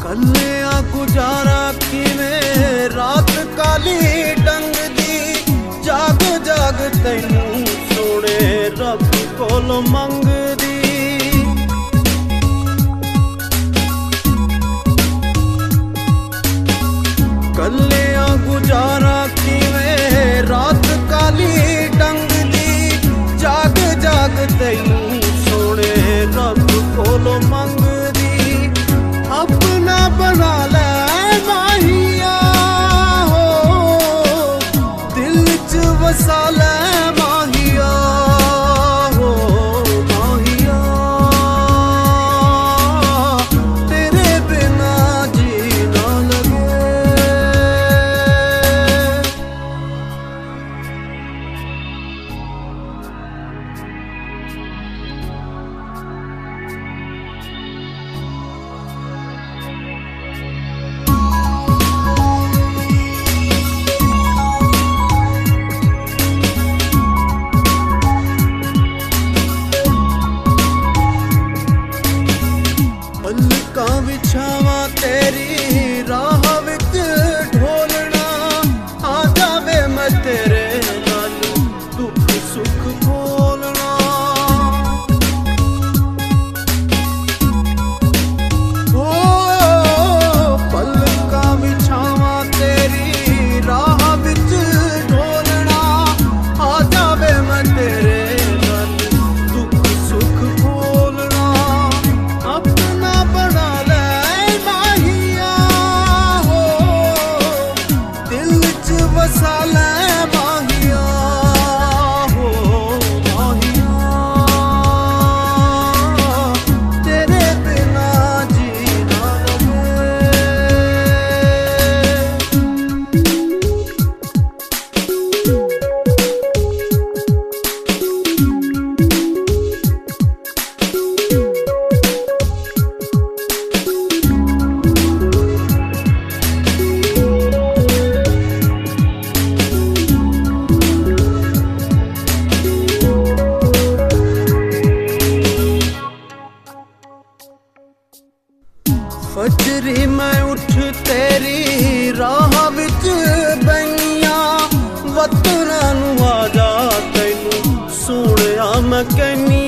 कल्लिया गुजारा किवें रात काली डंग दी जाग जाग तैनू सोने रब कोल मंगदी। कल्लिया गुजारा किवें रात काली डंग दी जाग जाग तैनू सोने रब कोल मंगदी। अपना बना ले माहिया हो दिल च वसा ले माहिया हो माहिया तेरे बिना जी ना लगे। पलकां विछावा तेरी राह विच ढोलना आ जावे मैं तेरे नाल दुख सुख बोलना। ओ पलकां विछावा तेरी राह विच ढोलना आ जावे मैं तेरे नाल दुख सुख बोलना। अपना बना ले माहिया हो दिल च वसा ले माहिया हो माहिया तेरे बिना जी ना लगे। फजरी मैं उठ तेरी राह विच बनिया वतना नू आ जा तैनू सोहणिया मैं कहनी।